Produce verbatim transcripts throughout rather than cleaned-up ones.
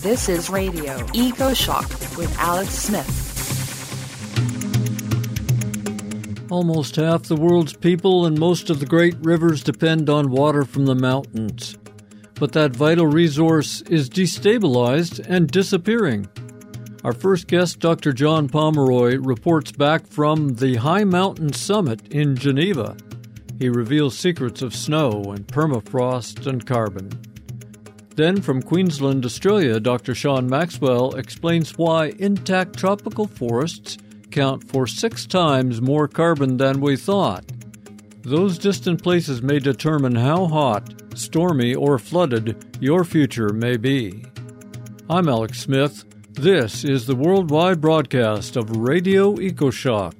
This is Radio Eco Shock with Alex Smith. Almost half the world's people and most of the great rivers depend on water from the mountains. But that vital resource is destabilized and disappearing. Our first guest, Doctor John Pomeroy, reports back from the High Mountain Summit in Geneva. He reveals secrets of snow and permafrost and carbon. Then from Queensland, Australia, Doctor Sean Maxwell explains why intact tropical forests count for six times more carbon than we thought. Those distant places may determine how hot, stormy, or flooded your future may be. I'm Alex Smith. This is the worldwide broadcast of Radio EcoShock.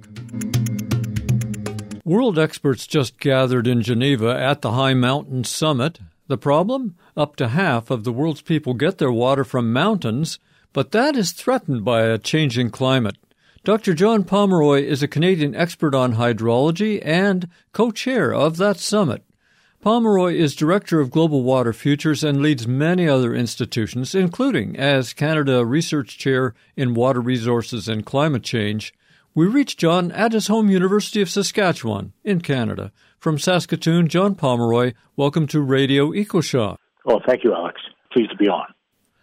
World experts just gathered in Geneva at the High Mountain Summit. The problem? Up to half of the world's people get their water from mountains, but that is threatened by a changing climate. Doctor John Pomeroy is a Canadian expert on hydrology and co-chair of that summit. Pomeroy is Director of Global Water Futures and leads many other institutions, including as Canada Research Chair in Water Resources and Climate Change. We reached John at his home University of Saskatchewan in Canada. From Saskatoon, John Pomeroy, welcome to Radio EcoShock. Oh, thank you, Alex. Pleased to be on.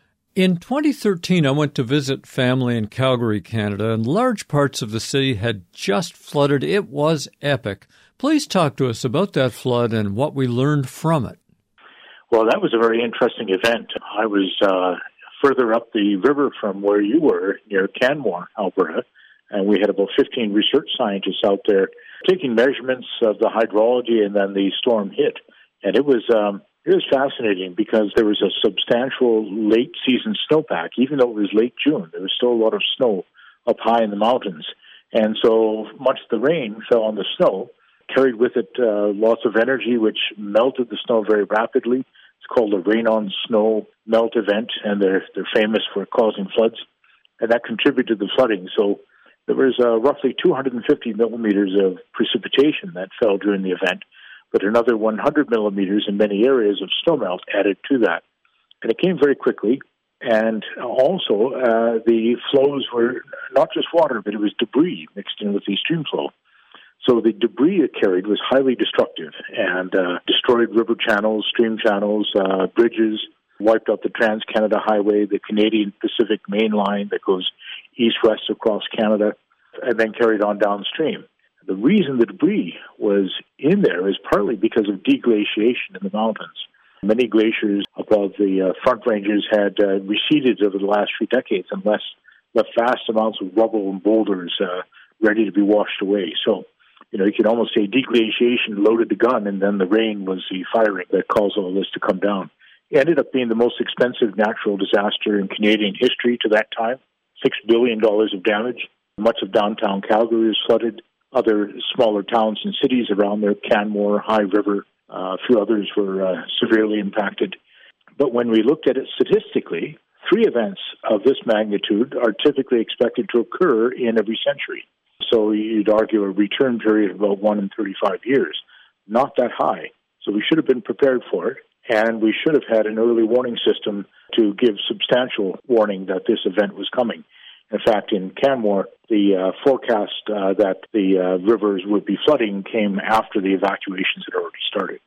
In twenty thirteen, I went to visit family in Calgary, Canada, and large parts of the city had just flooded. It was epic. Please talk to us about that flood and what we learned from it. Well, that was a very interesting event. I was uh, further up the river from where you were, near Canmore, Alberta, and we had about fifteen research scientists out there taking measurements of the hydrology, and then the storm hit. And it was um, it was fascinating because there was a substantial late-season snowpack. Even though it was late June, there was still a lot of snow up high in the mountains. And so much of the rain fell on the snow, carried with it uh, lots of energy, which melted the snow very rapidly. It's called a rain-on-snow melt event, and they're they're famous for causing floods. And that contributed to the flooding. So there was uh, roughly two hundred fifty millimeters of precipitation that fell during the event, but another one hundred millimeters in many areas of snowmelt added to that. And it came very quickly. And also, uh, the flows were not just water, but it was debris mixed in with the stream flow. So the debris it carried was highly destructive and uh, destroyed river channels, stream channels, uh, bridges, wiped out the Trans-Canada Highway, the Canadian Pacific Main Line that goes east-west across Canada, and then carried on downstream. The reason the debris was in there is partly because of deglaciation in the mountains. Many glaciers above the uh, front ranges had uh, receded over the last few decades and left, left vast amounts of rubble and boulders uh, ready to be washed away. So, you know, you could almost say deglaciation loaded the gun, and then the rain was the firing that caused all this to come down. It ended up being the most expensive natural disaster in Canadian history to that time, six billion dollars of damage. Much of downtown Calgary was flooded. Other smaller towns and cities around there, Canmore, High River, uh, a few others were uh, severely impacted. But when we looked at it statistically, three events of this magnitude are typically expected to occur in every century. So you'd argue a return period of about one in thirty-five years. Not that high. So we should have been prepared for it, and we should have had an early warning system to give substantial warning that this event was coming. In fact, in Canmore, the uh, forecast uh, that the uh, rivers would be flooding came after the evacuations had already started.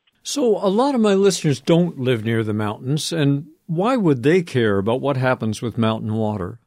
So a lot of my listeners don't live near the mountains, and why would they care about what happens with mountain water?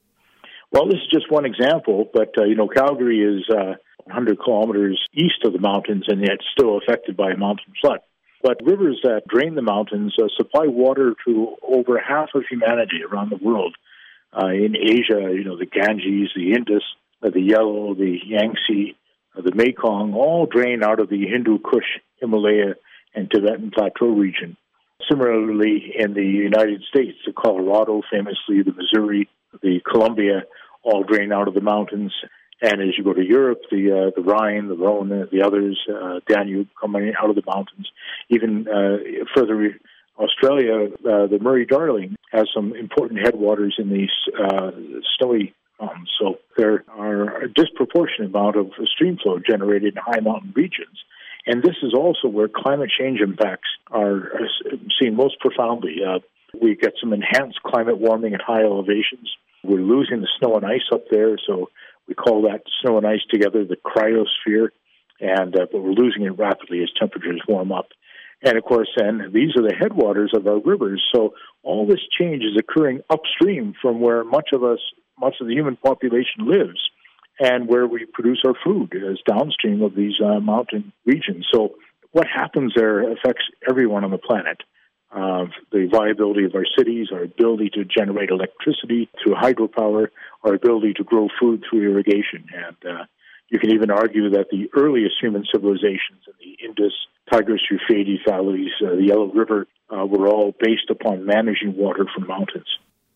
Well, this is just one example, but, uh, you know, Calgary is uh, one hundred kilometers east of the mountains, and yet still affected by a mountain flood. But rivers that drain the mountains uh, supply water to over half of humanity around the world. Uh, in Asia, you know, the Ganges, the Indus, uh, the Yellow, the Yangtze, uh, the Mekong, all drain out of the Hindu Kush, Himalaya, and Tibetan Plateau region. Similarly, in the United States, the Colorado, famously, the Missouri, the Columbia, all drain out of the mountains. And as you go to Europe, the uh, the Rhine, the Rhone, the others, uh, Danube, coming out of the mountains. Even uh, further Australia, uh, the Murray-Darling has some important headwaters in these uh, snowy mountains. So there are a disproportionate amount of stream flow generated in high mountain regions. And this is also where climate change impacts are seen most profoundly. Uh, We get some enhanced climate warming at high elevations. We're losing the snow and ice up there, so we call that snow and ice together the cryosphere, and uh, but we're losing it rapidly as temperatures warm up. And, of course, then these are the headwaters of our rivers, so all this change is occurring upstream from where much of us, much of the human population lives, and where we produce our food is downstream of these uh, mountain regions. So what happens there affects everyone on the planet. Uh, the viability of our cities, our ability to generate electricity through hydropower, our ability to grow food through irrigation. And uh, you can even argue that the earliest human civilizations in the Indus, Tigris, Euphrates valleys, uh, the Yellow River, uh, were all based upon managing water from mountains.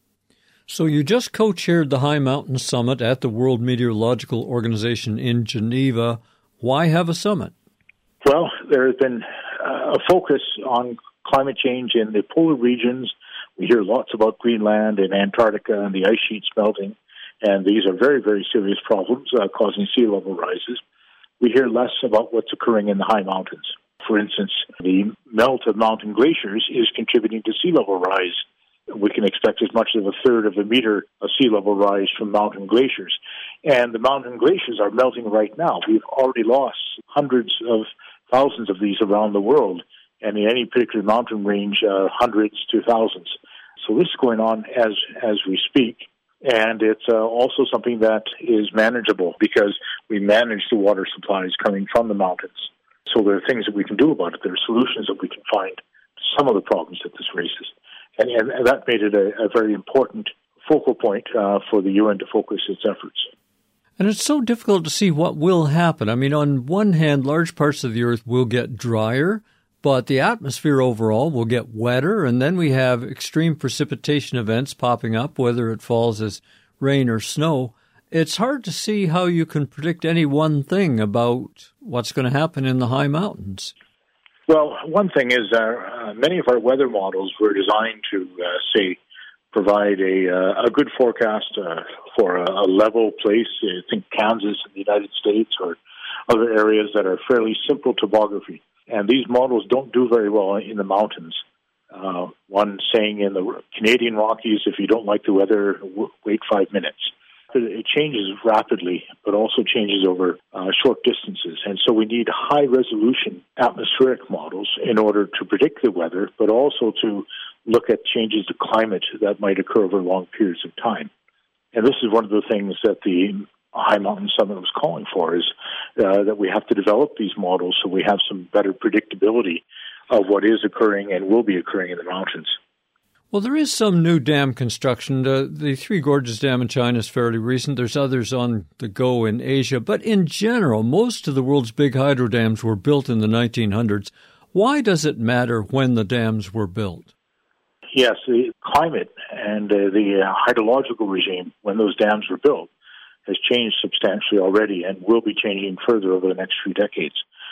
So you just co-chaired the High Mountain Summit at the World Meteorological Organization in Geneva. Why have a summit? Well, there has been uh, a focus on climate change in the polar regions. We hear lots about Greenland and Antarctica and the ice sheets melting, and these are very, very serious problems uh, causing sea level rises. We hear less about what's occurring in the high mountains. For instance, the melt of mountain glaciers is contributing to sea level rise. We can expect as much as a third of a meter of sea level rise from mountain glaciers. And the mountain glaciers are melting right now. We've already lost hundreds of thousands of these around the world, and in any particular mountain range, uh, hundreds to thousands. So this is going on as as we speak, and it's uh, also something that is manageable because we manage the water supplies coming from the mountains. So there are things that we can do about it. There are solutions that we can find to some of the problems that this raises. And, and, and that made it a, a very important focal point uh, for the U N to focus its efforts. And it's so difficult to see what will happen. I mean, on one hand, large parts of the earth will get drier, but the atmosphere overall will get wetter, and then we have extreme precipitation events popping up, whether it falls as rain or snow. It's hard to see how you can predict any one thing about what's going to happen in the high mountains. Well, one thing is uh, uh, many of our weather models were designed to, uh, say, provide a, uh, a good forecast uh, for a, a level place. I think Kansas in the United States or other areas that are fairly simple topography. And these models don't do very well in the mountains. Uh, one saying in the Canadian Rockies, if you don't like the weather, w- wait five minutes. It changes rapidly, but also changes over uh, short distances. And so we need high-resolution atmospheric models in order to predict the weather, but also to look at changes to climate that might occur over long periods of time. And this is one of the things that the High Mountain Summit was calling for, is uh, that we have to develop these models so we have some better predictability of what is occurring and will be occurring in the mountains. Well, there is some new dam construction. The, the Three Gorges Dam in China is fairly recent. There's others on the go in Asia. But in general, most of the world's big hydro dams were built in the nineteen hundreds. Why does it matter when the dams were built? Yes, the climate and uh, the uh, hydrological regime when those dams were built has changed substantially already and will be changing further over the next few decades.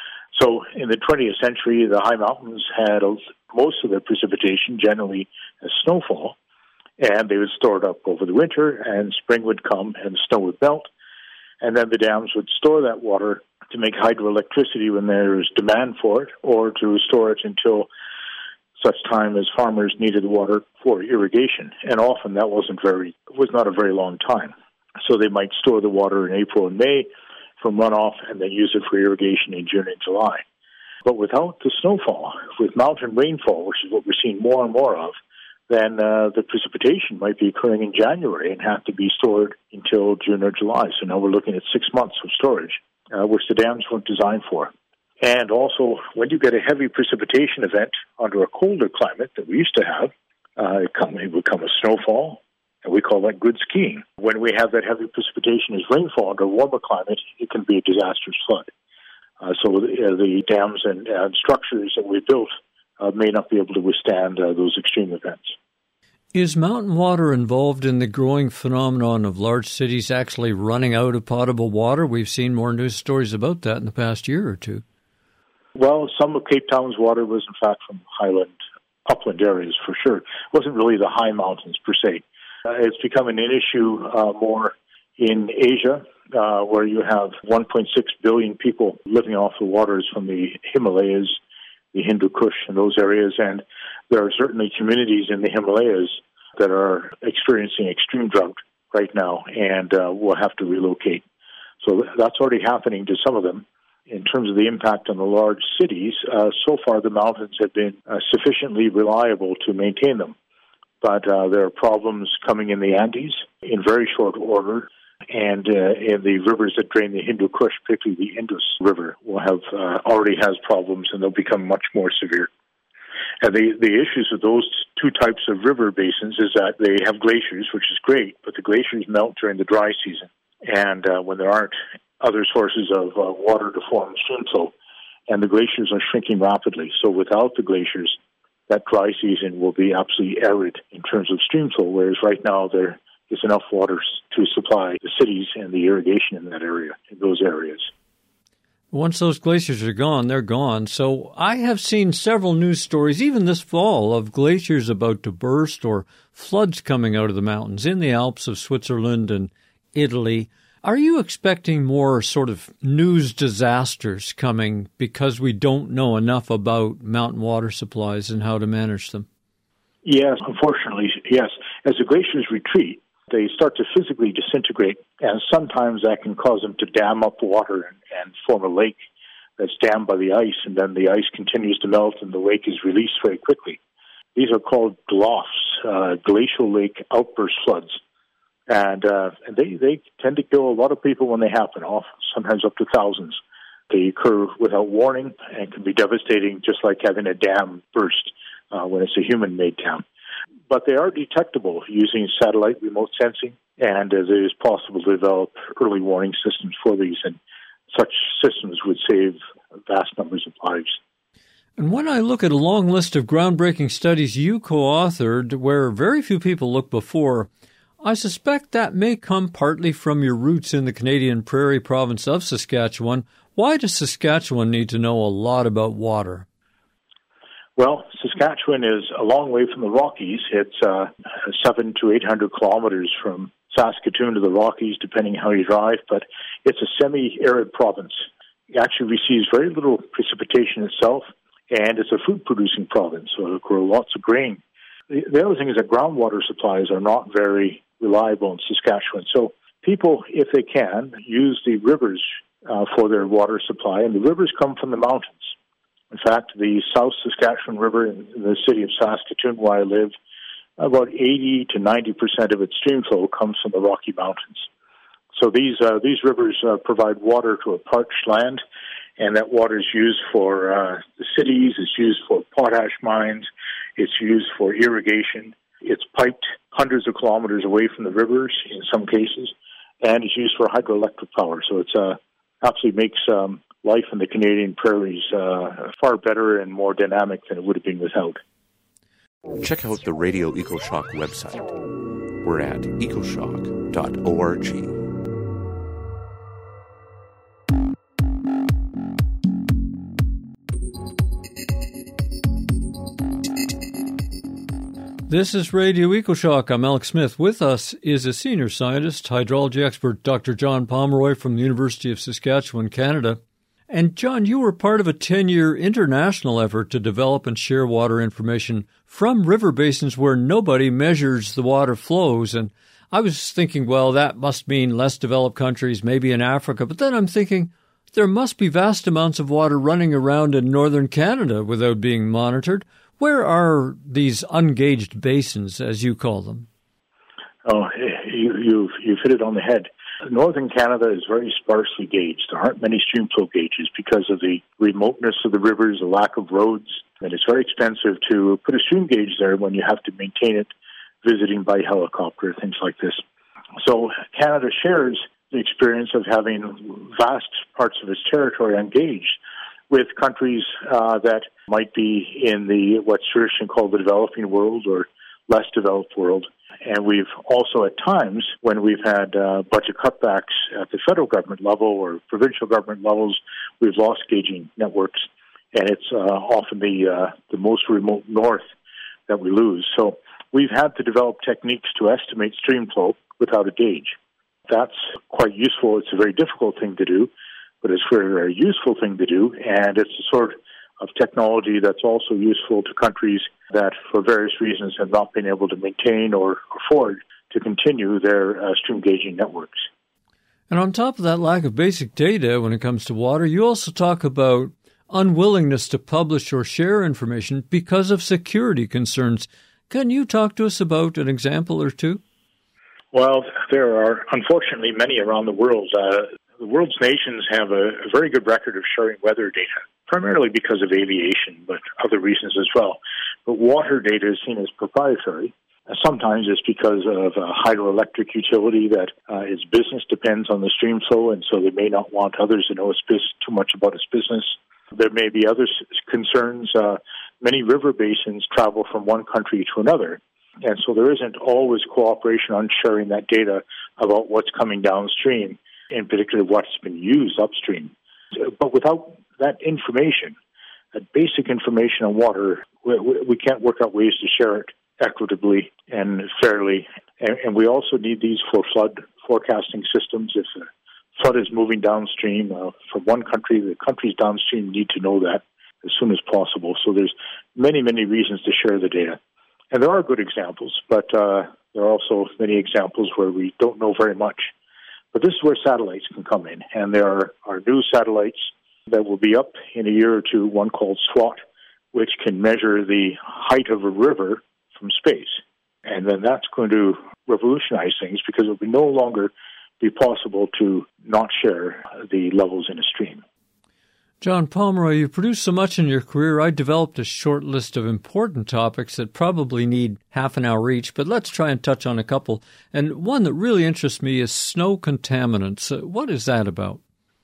So in the twentieth century, the high mountains had a, most of their precipitation generally as snowfall, and they would store it up over the winter, and spring would come and the snow would melt, and then the dams would store that water to make hydroelectricity when there's demand for it, or to store it until such time as farmers needed the water for irrigation. And often that wasn't very, was not a very long time. So they might store the water in April and May from runoff and then use it for irrigation in June and July. But without the snowfall, with mountain rainfall, which is what we're seeing more and more of, then uh, the precipitation might be occurring in January and have to be stored until June or July. So now we're looking at six months of storage, uh, which the dams weren't designed for. And also, when you get a heavy precipitation event under a colder climate that we used to have, uh, it, come, it would come a snowfall, and we call that good skiing. When we have that heavy precipitation as rainfall under a warmer climate, it can be a disastrous flood. Uh, so the, uh, the dams and uh, structures that we built uh, may not be able to withstand uh, those extreme events. Is mountain water involved in the growing phenomenon of large cities actually running out of potable water? We've seen more news stories about that in the past year or two. Well, some of Cape Town's water was, in fact, from highland, upland areas, for sure. It wasn't really the high mountains, per se. Uh, it's becoming an issue uh, more in Asia, uh, where you have one point six billion people living off the waters from the Himalayas, the Hindu Kush and those areas. And there are certainly communities in the Himalayas that are experiencing extreme drought right now and uh, will have to relocate. So that's already happening to some of them. In terms of the impact on the large cities, uh, so far the mountains have been uh, sufficiently reliable to maintain them. But uh, there are problems coming in the Andes in very short order, and uh, in the rivers that drain the Hindu Kush, particularly the Indus River, will have uh, already has problems, and they'll become much more severe. And the, the issues of those two types of river basins is that they have glaciers, which is great, but the glaciers melt during the dry season. And uh, when there aren't other sources of uh, water to form stream flow, and the glaciers are shrinking rapidly. So without the glaciers, that dry season will be absolutely arid in terms of stream flow, whereas right now there is enough water to supply the cities and the irrigation in that area, in those areas. Once those glaciers are gone, they're gone. So I have seen several news stories, even this fall, of glaciers about to burst or floods coming out of the mountains in the Alps of Switzerland and Italy. Are you expecting more sort of news disasters coming because we don't know enough about mountain water supplies and how to manage them? Yes, unfortunately, yes. As the glaciers retreat, they start to physically disintegrate, and sometimes that can cause them to dam up water and, and form a lake that's dammed by the ice, and then the ice continues to melt and the lake is released very quickly. These are called G L O Fs, uh, glacial lake outburst floods. And, uh, and they, they tend to kill a lot of people when they happen, often, sometimes up to thousands. They occur without warning and can be devastating, just like having a dam burst uh, when it's a human-made dam. But they are detectable using satellite remote sensing, and uh, it is possible to develop early warning systems for these, and such systems would save vast numbers of lives. And when I look at a long list of groundbreaking studies you co-authored where very few people looked before, I suspect that may come partly from your roots in the Canadian Prairie province of Saskatchewan. Why does Saskatchewan need to know a lot about water? Well, Saskatchewan is a long way from the Rockies. It's uh, seven to eight hundred kilometers from Saskatoon to the Rockies, depending how you drive, but it's a semi-arid province. It actually receives very little precipitation itself, and it's a food-producing province, so it'll grow lots of grain. The, the other thing is that groundwater supplies are not very reliable in Saskatchewan. So people, if they can, use the rivers uh, for their water supply, and the rivers come from the mountains. In fact, the South Saskatchewan River in the city of Saskatoon, where I live, about eighty to ninety percent of its stream flow comes from the Rocky Mountains. So these uh, these rivers uh, provide water to a parched land, and that water is used for uh, the cities, it's used for potash mines, it's used for irrigation. It's piped hundreds of kilometers away from the rivers in some cases, and it's used for hydroelectric power. So it's uh, absolutely makes um, life in the Canadian prairies uh, far better and more dynamic than it would have been without. Check out the Radio EcoShock website. We're at ecoshock dot org. This is Radio EcoShock. I'm Alex Smith. With us is a senior scientist, hydrology expert, Doctor John Pomeroy from the University of Saskatchewan, Canada. And John, you were part of a ten-year international effort to develop and share water information from river basins where nobody measures the water flows. And I was thinking, well, that must mean less developed countries, maybe in Africa. But then I'm thinking, there must be vast amounts of water running around in northern Canada without being monitored. Where are these ungauged basins, as you call them? Oh, you, you've, you've hit it on the head. Northern Canada is very sparsely gauged. There aren't many stream flow gauges because of the remoteness of the rivers, the lack of roads, and it's very expensive to put a stream gauge there when you have to maintain it, visiting by helicopter, things like this. So Canada shares the experience of having vast parts of its territory ungauged with countries uh, that might be in the what's traditionally called the developing world or less developed world. And we've also at times, when we've had uh, budget cutbacks at the federal government level or provincial government levels, we've lost gauging networks. And it's uh, often the uh, the most remote north that we lose. So we've had to develop techniques to estimate stream flow without a gauge. That's quite useful. It's a very difficult thing to do, but it's a very, very useful thing to do. And it's the sort of technology that's also useful to countries that, for various reasons, have not been able to maintain or afford to continue their uh, stream gauging networks. And on top of that lack of basic data when it comes to water, you also talk about unwillingness to publish or share information because of security concerns. Can you talk to us about an example or two? Well, there are unfortunately many around the world. Uh, the world's nations have a, a very good record of sharing weather data, primarily because of aviation, but other reasons as well. But water data is seen as proprietary. Uh, sometimes it's because of a hydroelectric utility that uh, its business depends on the stream flow, and so they may not want others to know its bus- too much about its business. There may be other s- concerns. Uh, many river basins travel from one country to another, and so there isn't always cooperation on sharing that data about what's coming downstream, in particular what's been used upstream. But without that information, that basic information on water, we, we can't work out ways to share it equitably and fairly. And, and we also need these for flood forecasting systems. If a flood is moving downstream uh, from one country, the countries downstream need to know that as soon as possible. So there's many, many reasons to share the data. And there are good examples, but uh, there are also many examples where we don't know very much. But this is where satellites can come in. And there are, are new satellites that will be up in a year or two, one called SWOT, which can measure the height of a river from space. And then that's going to revolutionize things because it will no longer be possible to not share the levels in a stream. John Pomeroy, you've produced so much in your career, I developed a short list of important topics that probably need half an hour each, but let's try and touch on a couple. And one that really interests me is snow contaminants. Uh, what is that about?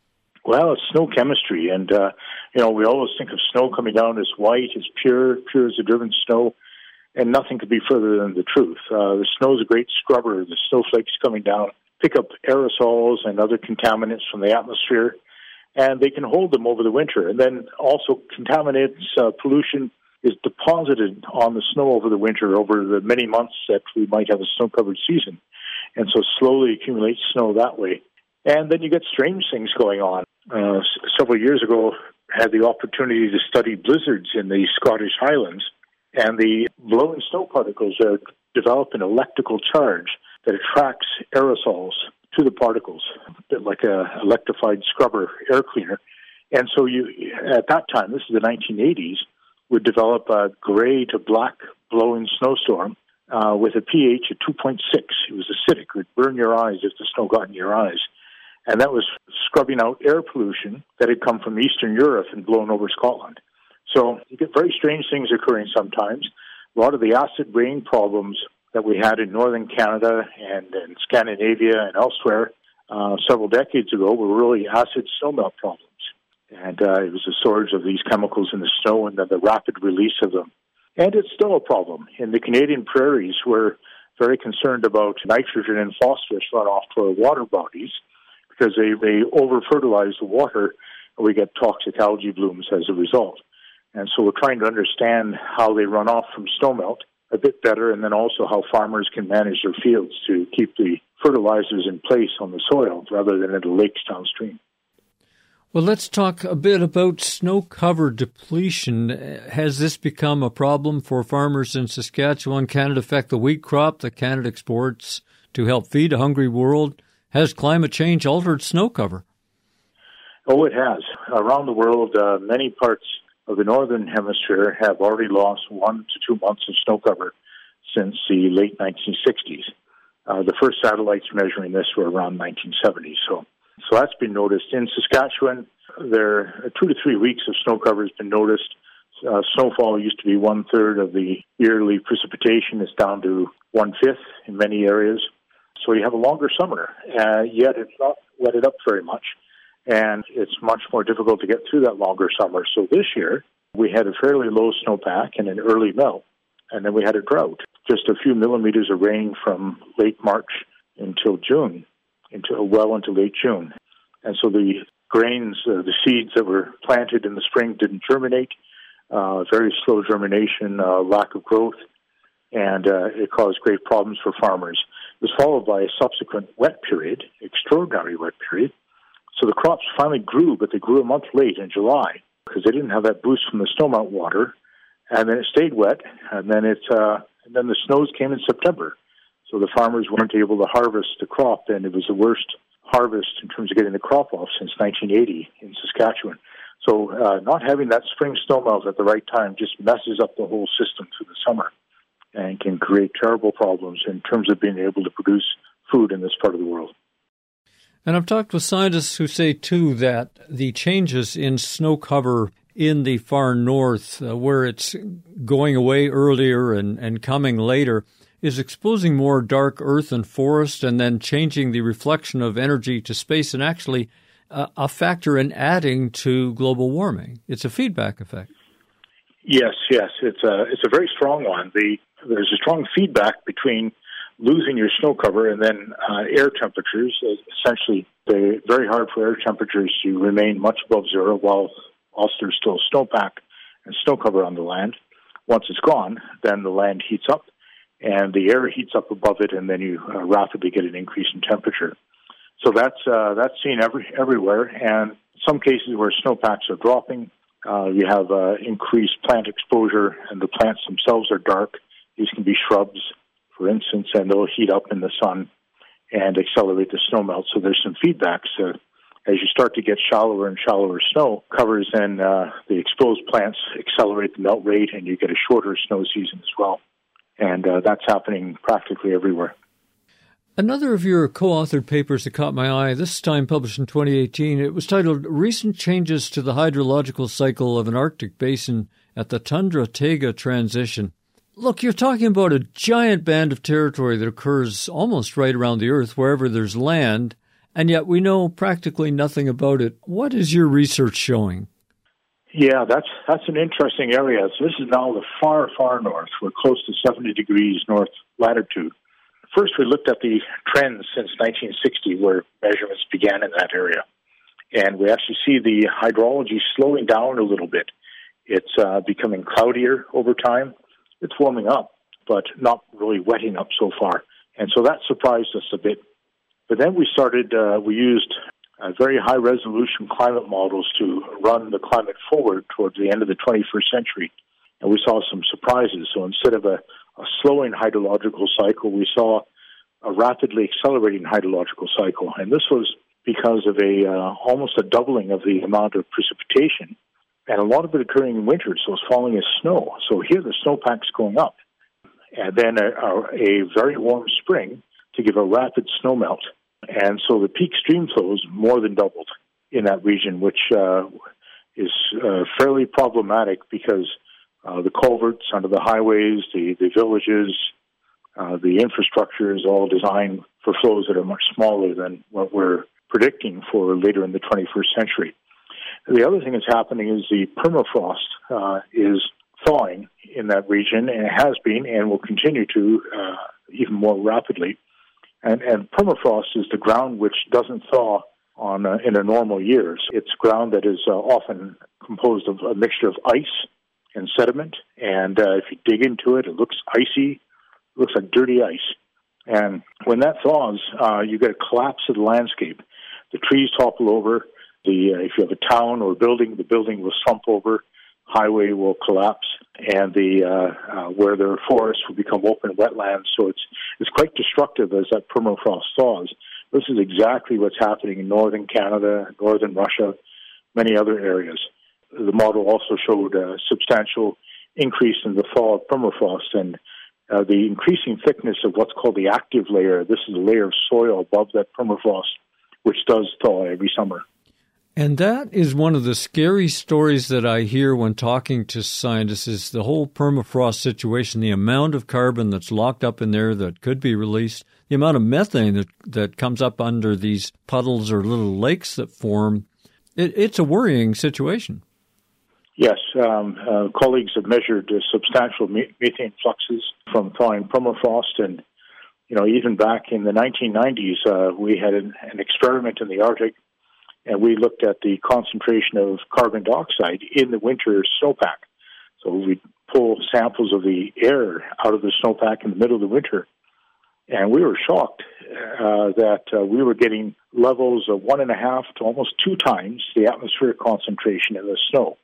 Well, it's snow chemistry, and, uh, you know, we always think of snow coming down as white, as pure, pure as the driven snow, and nothing could be further than the truth. Uh, the snow is a great scrubber. The snowflakes coming down pick up aerosols and other contaminants from the atmosphere, and they can hold them over the winter. And then also contaminants, uh, pollution is deposited on the snow over the winter, over the many months that we might have a snow-covered season, and so slowly accumulates snow that way. And then you get strange things going on. Uh, s- several years ago, I had the opportunity to study blizzards in the Scottish Highlands, and the blowing snow particles uh, develop an electrical charge that attracts aerosols to the particles, a bit like a electrified scrubber air cleaner. And so you, at that time, this is the nineteen eighties, would develop a gray to black blowing snowstorm uh, with a pH of two point six. It was acidic. It would burn your eyes if the snow got in your eyes. And that was scrubbing out air pollution that had come from Eastern Europe and blown over Scotland. So you get very strange things occurring sometimes. A lot of the acid rain problems that we had in northern Canada and in Scandinavia and elsewhere uh, several decades ago were really acid snowmelt problems. And uh, it was the storage of these chemicals in the snow and then the rapid release of them. And it's still a problem. In the Canadian prairies, we're very concerned about nitrogen and phosphorus runoff to our water bodies because they, they over-fertilize the water and we get toxic algae blooms as a result. And so we're trying to understand how they run off from snowmelt a bit better, and then also how farmers can manage their fields to keep the fertilizers in place on the soil rather than in the lakes downstream. Well, let's talk a bit about snow cover depletion. Has this become a problem for farmers in Saskatchewan? Can it affect the wheat crop that Canada exports to help feed a hungry world? Has climate change altered snow cover? Oh, it has. Around the world, uh, many parts of the northern hemisphere have already lost one to two months of snow cover since the late nineteen sixties. Uh, the first satellites measuring this were around nineteen seventy. So, so that's been noticed. In Saskatchewan, there two to three weeks of snow cover has been noticed. Uh, snowfall used to be one third of the yearly precipitation. It's down to one fifth in many areas. So you have a longer summer, uh, yet it's not wetted up very much. And it's much more difficult to get through that longer summer. So this year, we had a fairly low snowpack and an early melt, and then we had a drought. Just a few millimeters of rain from late March until June, until well into late June. And so the grains, uh, the seeds that were planted in the spring didn't germinate, uh, very slow germination, uh, lack of growth, and uh, it caused great problems for farmers. It was followed by a subsequent wet period, extraordinary wet period. So the crops finally grew, but they grew a month late in July. because they didn't have that boost from the snowmelt water. And then it stayed wet, and then it uh, and then the snows came in September. So the farmers weren't able to harvest the crop, and it was the worst harvest in terms of getting the crop off since nineteen eighty in Saskatchewan. So uh, not having that spring snowmelt at the right time just messes up the whole system through the summer and can create terrible problems in terms of being able to produce food in this part of the world. And I've talked with scientists who say, too, that the changes in snow cover in the far north, uh, where it's going away earlier and, and coming later, is exposing more dark earth and forest and then changing the reflection of energy to space and actually uh, a factor in adding to global warming. It's a feedback effect. Yes, yes. It's a, it's a very strong one. The, there's a strong feedback between losing your snow cover and then uh, air temperatures. Essentially, it's very hard for air temperatures to remain much above zero while whilst there's still snowpack and snow cover on the land. Once it's gone, then the land heats up, and the air heats up above it, and then you uh, rapidly get an increase in temperature. So that's uh, that's seen every, everywhere, and some cases where snowpacks are dropping, uh, you have uh, increased plant exposure, and the plants themselves are dark. These can be shrubs, for instance, and they'll heat up in the sun and accelerate the snowmelt. So there's some feedbacks. Uh, as you start to get shallower and shallower snow covers, then uh, the exposed plants accelerate the melt rate, and you get a shorter snow season as well. And uh, that's happening practically everywhere. Another of your co-authored papers that caught my eye, this time published in twenty eighteen, it was titled Recent Changes to the Hydrological Cycle of an Arctic Basin at the Tundra-Taiga Transition. Look, you're talking about a giant band of territory that occurs almost right around the Earth, wherever there's land, and yet we know practically nothing about it. What is your research showing? Yeah, that's that's an interesting area. So this is now the far, far north. We're close to seventy degrees north latitude. First, we looked at the trends since nineteen sixty, where measurements began in that area. And we actually see the hydrology slowing down a little bit. It's uh, becoming cloudier over time. It's warming up, but not really wetting up so far. And so that surprised us a bit. But then we started, uh, we used uh, very high-resolution climate models to run the climate forward towards the end of the twenty-first century. And we saw some surprises. So instead of a, a slowing hydrological cycle, we saw a rapidly accelerating hydrological cycle. And this was because of a uh, almost a doubling of the amount of precipitation, and a lot of it occurring in winter, so it's falling as snow. So here the snowpack's going up, and then a, a, a very warm spring to give a rapid snowmelt. And so the peak stream flows more than doubled in that region, which uh, is uh, fairly problematic because uh, the culverts under the highways, the, the villages, uh, the infrastructure is all designed for flows that are much smaller than what we're predicting for later in the twenty-first century. The other thing that's happening is the permafrost uh, is thawing in that region, and it has been and will continue to uh, even more rapidly. And, and permafrost is the ground which doesn't thaw on uh, in a normal year. So it's ground that is uh, often composed of a mixture of ice and sediment, and uh, if you dig into it, it looks icy, it looks like dirty ice. And when that thaws, uh, you get a collapse of the landscape. The trees topple over. The uh, if you have a town or a building, the building will slump over, highway will collapse, and the uh, uh, where there are forests will become open wetlands. So it's it's quite destructive as that permafrost thaws. This is exactly what's happening in northern Canada, northern Russia, many other areas. The model also showed a substantial increase in the thaw of permafrost and uh, the increasing thickness of what's called the active layer. This is a layer of soil above that permafrost, which does thaw every summer. And that is one of the scary stories that I hear when talking to scientists is the whole permafrost situation, the amount of carbon that's locked up in there that could be released, the amount of methane that, that comes up under these puddles or little lakes that form. It, it's a worrying situation. Yes, um, uh, colleagues have measured uh, substantial methane fluxes from thawing permafrost, and you know, even back in the nineteen nineties, uh, we had an, an experiment in the Arctic, and we looked at the concentration of carbon dioxide in the winter snowpack. So we'd pull samples of the air out of the snowpack in the middle of the winter, and we were shocked uh, that uh, we were getting levels of one and a half to almost two times the atmospheric concentration in the snow.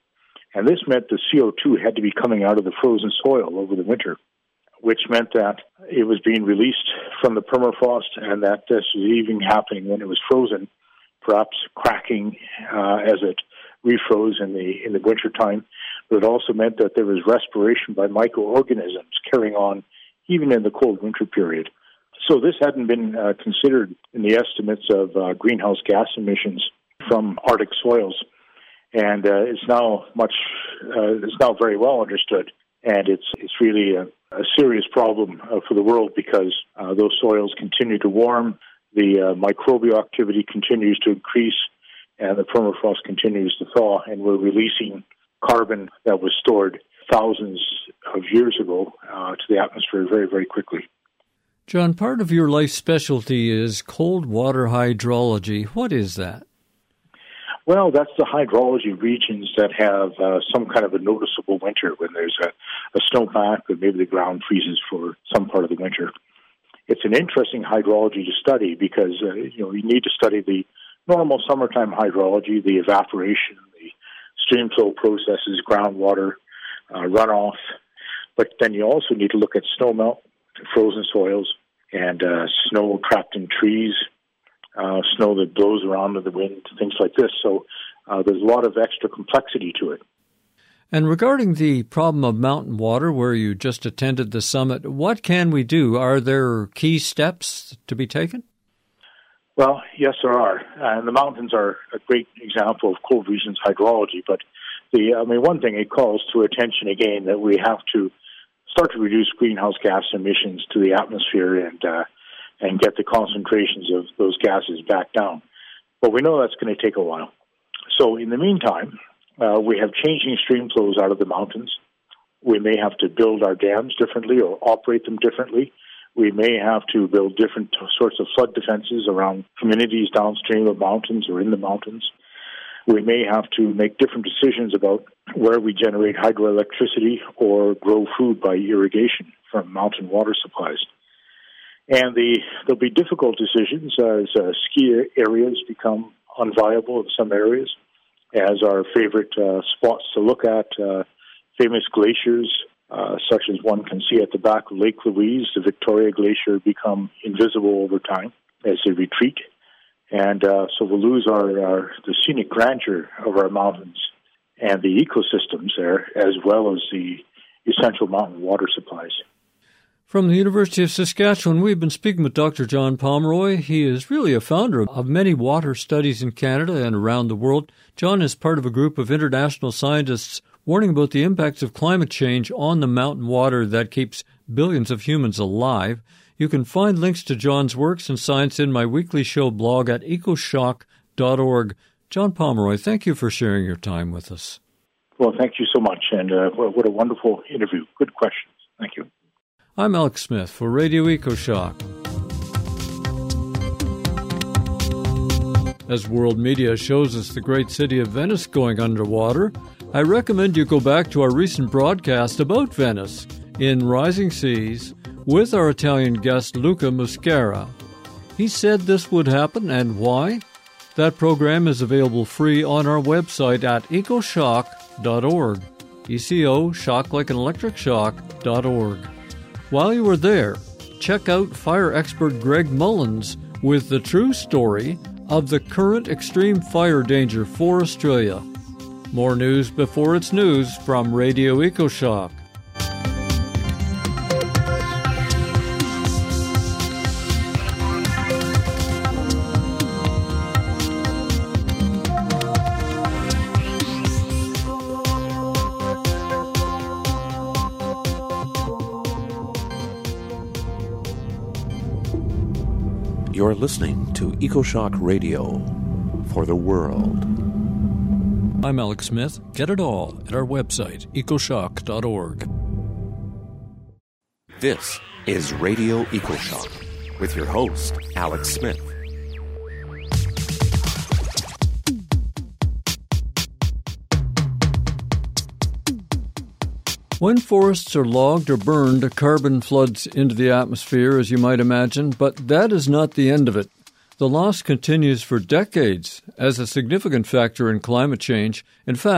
And this meant the C O two had to be coming out of the frozen soil over the winter, which meant that it was being released from the permafrost, and that this was even happening when it was frozen, perhaps cracking uh, as it refroze in the in the wintertime. But it also meant that there was respiration by microorganisms carrying on even in the cold winter period. So this hadn't been uh, considered in the estimates of uh, greenhouse gas emissions from Arctic soils, and uh, it's now much uh, it's now very well understood, and it's it's really a, a serious problem uh, for the world because uh, those soils continue to warm, the uh, microbial activity continues to increase, and the permafrost continues to thaw, and we're releasing carbon that was stored thousands of years ago uh, to the atmosphere very, very quickly. John, part of your life specialty is cold water hydrology. What is that? Well, that's the hydrology regions that have uh, some kind of a noticeable winter when there's a, a snowpack or maybe the ground freezes for some part of the winter. It's an interesting hydrology to study because uh, you know you need to study the normal summertime hydrology, the evaporation, the stream flow processes, groundwater, uh, runoff. But then you also need to look at snowmelt, frozen soils, and uh, snow trapped in trees, uh, snow that blows around in the wind, things like this. So uh, there's a lot of extra complexity to it. And regarding the problem of mountain water, where you just attended the summit, what can we do? Are there key steps to be taken? Well, yes, there are. And the mountains are a great example of cold regions hydrology. But the, I mean, one thing it calls to attention again that we have to start to reduce greenhouse gas emissions to the atmosphere and uh, and get the concentrations of those gases back down. But we know that's going to take a while. So in the meantime, uh, we have changing stream flows out of the mountains. We may have to build our dams differently or operate them differently. We may have to build different sorts of flood defenses around communities downstream of mountains or in the mountains. We may have to make different decisions about where we generate hydroelectricity or grow food by irrigation from mountain water supplies. And the, there'll be difficult decisions as uh, ski areas become unviable in some areas, as our favorite uh, spots to look at, uh, famous glaciers, uh, such as one can see at the back of Lake Louise, the Victoria Glacier, become invisible over time as they retreat. And uh, so we'll lose our, our the scenic grandeur of our mountains and the ecosystems there, as well as the essential mountain water supplies. From the University of Saskatchewan, we've been speaking with Doctor John Pomeroy. He is really a founder of many water studies in Canada and around the world. John is part of a group of international scientists warning about the impacts of climate change on the mountain water that keeps billions of humans alive. You can find links to John's works and science in my weekly show blog at ecoshock dot org. John Pomeroy, thank you for sharing your time with us. Well, thank you so much, and uh, what a wonderful interview. Good questions. Thank you. I'm Alex Smith for Radio EcoShock. As world media shows us the great city of Venice going underwater, I recommend you go back to our recent broadcast about Venice in Rising Seas with our Italian guest Luca Muscara. He said this would happen and why? That program is available free on our website at ecoshock dot org. E C O, shock like an electric shock, dot org. While you are there, check out fire expert Greg Mullins with the true story of the current extreme fire danger for Australia. More news before it's news from Radio EcoShock. You're listening to EcoShock Radio for the world. I'm Alex Smith. Get it all at our website, ecoshock dot org. This is Radio EcoShock with your host, Alex Smith. When forests are logged or burned, carbon floods into the atmosphere, as you might imagine, but that is not the end of it. The loss continues for decades as a significant factor in climate change. In fact,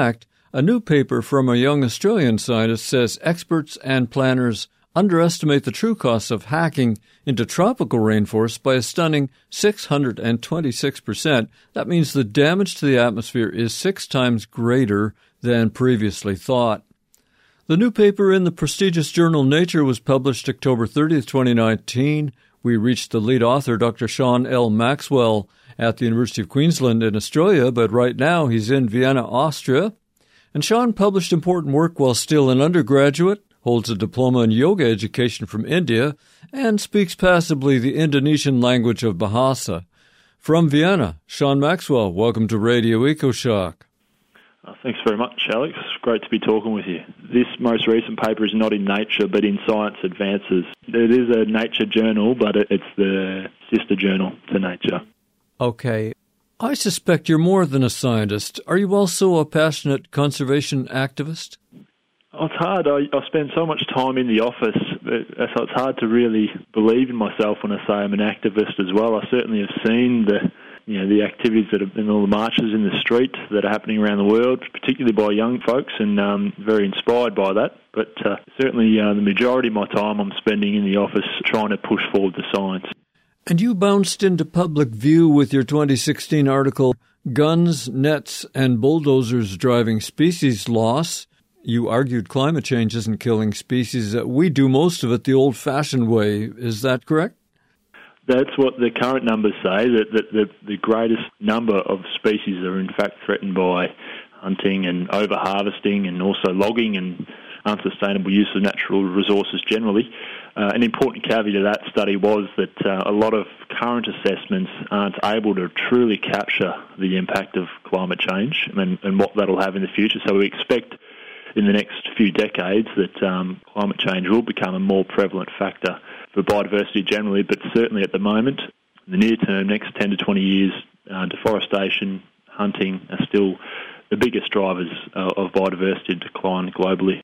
A new paper from a young Australian scientist says experts and planners underestimate the true costs of hacking into tropical rainforests by a stunning six hundred twenty-six percent. That means the damage to the atmosphere is six times greater than previously thought. The new paper in the prestigious journal Nature was published October thirtieth, twenty nineteen. We reached the lead author, Doctor Sean L. Maxwell, at the University of Queensland in Australia, but right now he's in Vienna, Austria. And Sean published important work while still an undergraduate, holds a diploma in yoga education from India, and speaks passably the Indonesian language of Bahasa. From Vienna, Sean Maxwell, welcome to Radio EcoShock. Uh, thanks very much, Alex. Great to be talking with you. This most recent paper is not in Nature, but in Science Advances. It is a Nature journal, but it's the sister journal to Nature. Okay. I suspect you're more than a scientist. Are you also a passionate conservation activist? Oh, it's hard. I, I spend so much time in the office, so it's hard to really believe in myself when I say I'm an activist as well. I certainly have seen the, you know, the activities that have been all the marches in the street that are happening around the world, particularly by young folks, and um, very inspired by that. But uh, certainly uh, the majority of my time I'm spending in the office trying to push forward the science. And you bounced into public view with your twenty sixteen article, Guns, Nets, and Bulldozers Driving Species Loss. You argued climate change isn't killing species. We do most of it the old-fashioned way. Is that correct? That's what the current numbers say, that, that the, the greatest number of species are in fact threatened by hunting and over-harvesting and also logging and unsustainable use of natural resources generally. Uh, an important caveat of that study was that uh, a lot of current assessments aren't able to truly capture the impact of climate change and, and what that'll have in the future. So we expect in the next few decades that um, climate change will become a more prevalent factor for biodiversity generally, but certainly at the moment, in the near term, next ten to twenty years, uh, deforestation, hunting are still the biggest drivers uh, of biodiversity decline globally.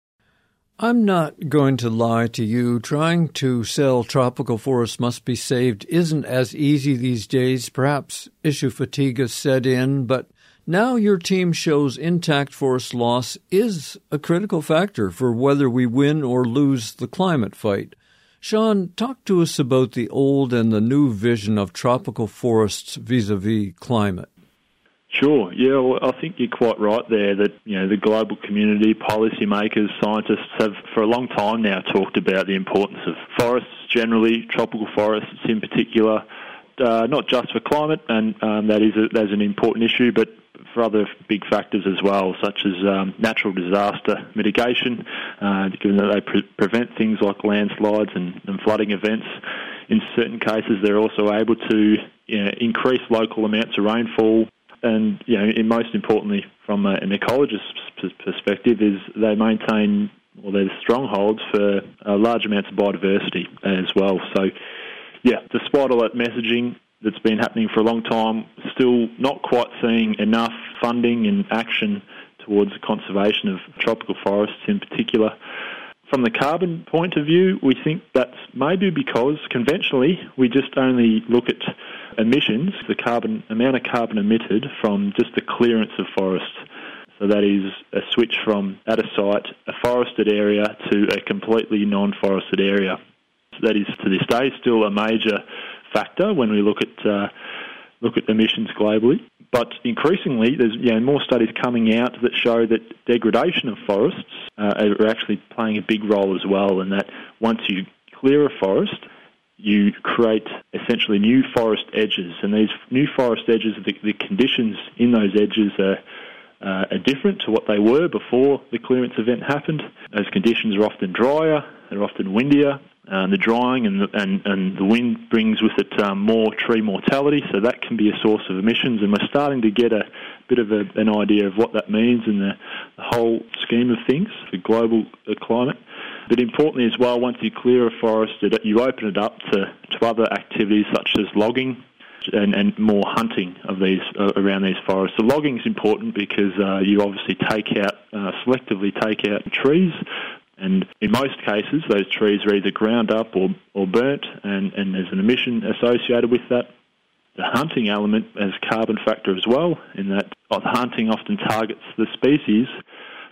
I'm not going to lie to you. Trying to sell tropical forests must be saved isn't as easy these days. Perhaps issue fatigue has set in, but now your team shows intact forest loss is a critical factor for whether we win or lose the climate fight. Sean, talk to us about the old and the new vision of tropical forests vis-a-vis climate. Sure. Yeah, well, I think you're quite right there that, you know, the global community, policymakers, scientists have for a long time now talked about the importance of forests generally, tropical forests in particular, uh, not just for climate, and um, that is a, that's an important issue, but for other big factors as well, such as um, natural disaster mitigation, uh, given that they pre- prevent things like landslides and, and flooding events. In certain cases, they're also able to, you know, increase local amounts of rainfall. And, you know, and most importantly, from a, an ecologist's perspective, is they maintain, well, they're strongholds for uh, large amounts of biodiversity as well. So, yeah, despite all that messaging that's been happening for a long time, still not quite seeing enough funding and action towards the conservation of tropical forests in particular. From the carbon point of view, we think that's maybe because conventionally we just only look at emissions, the carbon amount of carbon emitted from just the clearance of forests. So that is a switch from, at a site, a forested area to a completely non-forested area. So that is to this day still a major factor when we look at uh, look at emissions globally. But increasingly, there's, you know, more studies coming out that show that degradation of forests uh, are actually playing a big role as well, and that once you clear a forest, you create essentially new forest edges. And these new forest edges, the, the conditions in those edges are, uh, are different to what they were before the clearance event happened. Those conditions are often drier, they're often windier. Uh, the drying and the, and, and the wind brings with it um, more tree mortality, so that can be a source of emissions, and we're starting to get a bit of a, an idea of what that means in the, the whole scheme of things for global uh, climate. But importantly as well, once you clear a forest, it, you open it up to, to other activities such as logging and, and more hunting of these uh, around these forests. So logging is important because uh, you obviously take out, uh, selectively take out trees. And in most cases, those trees are either ground up or, or burnt, and, and there's an emission associated with that. The hunting element has carbon factor as well, in that the hunting often targets the species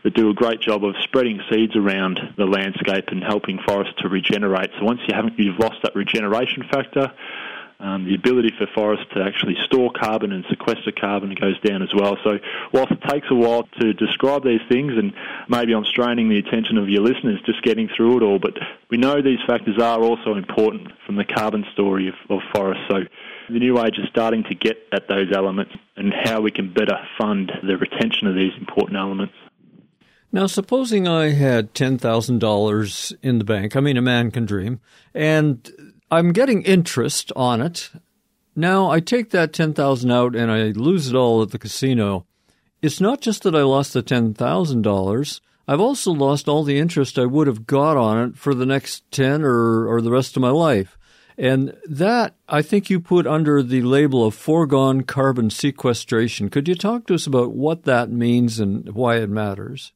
that do a great job of spreading seeds around the landscape and helping forests to regenerate. So once you haven't, you've lost that regeneration factor, Um, the ability for forests to actually store carbon and sequester carbon goes down as well. So whilst it takes a while to describe these things, and maybe I'm straining the attention of your listeners just getting through it all, but we know these factors are also important from the carbon story of, of forests. So the New Age is starting to get at those elements and how we can better fund the retention of these important elements. Now, supposing I had ten thousand dollars in the bank, I mean, a man can dream, and I'm getting interest on it. Now I take that ten thousand dollars out and I lose it all at the casino. It's not just that I lost the ten thousand dollars. I've also lost all the interest I would have got on it for the next ten or, or the rest of my life. And that, I think you put under the label of foregone carbon sequestration. Could you talk to us about what that means and why it matters?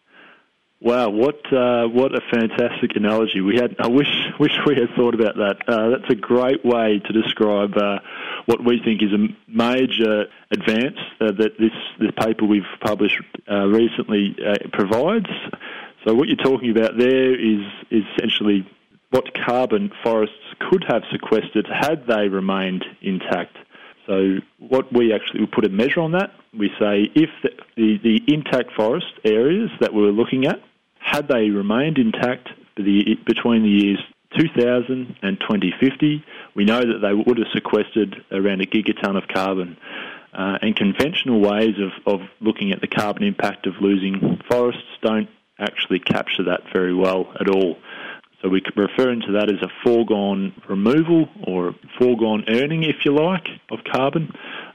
Wow, what uh, what a fantastic analogy! We had I wish wish we had thought about that. Uh, that's a great way to describe uh, what we think is a major advance uh, that this this paper we've published uh, recently uh, provides. So what you're talking about there is, is essentially what carbon forests could have sequestered had they remained intact. So what we actually we put a measure on that. We say if the, the, the intact forest areas that we were looking at, had they remained intact the, between the years two thousand and twenty fifty, we know that they would have sequestered around a gigaton of carbon. Uh, and conventional ways of, of looking at the carbon impact of losing forests don't actually capture that very well at all. So we could refer to that as a foregone removal or foregone earning, if you like, of carbon.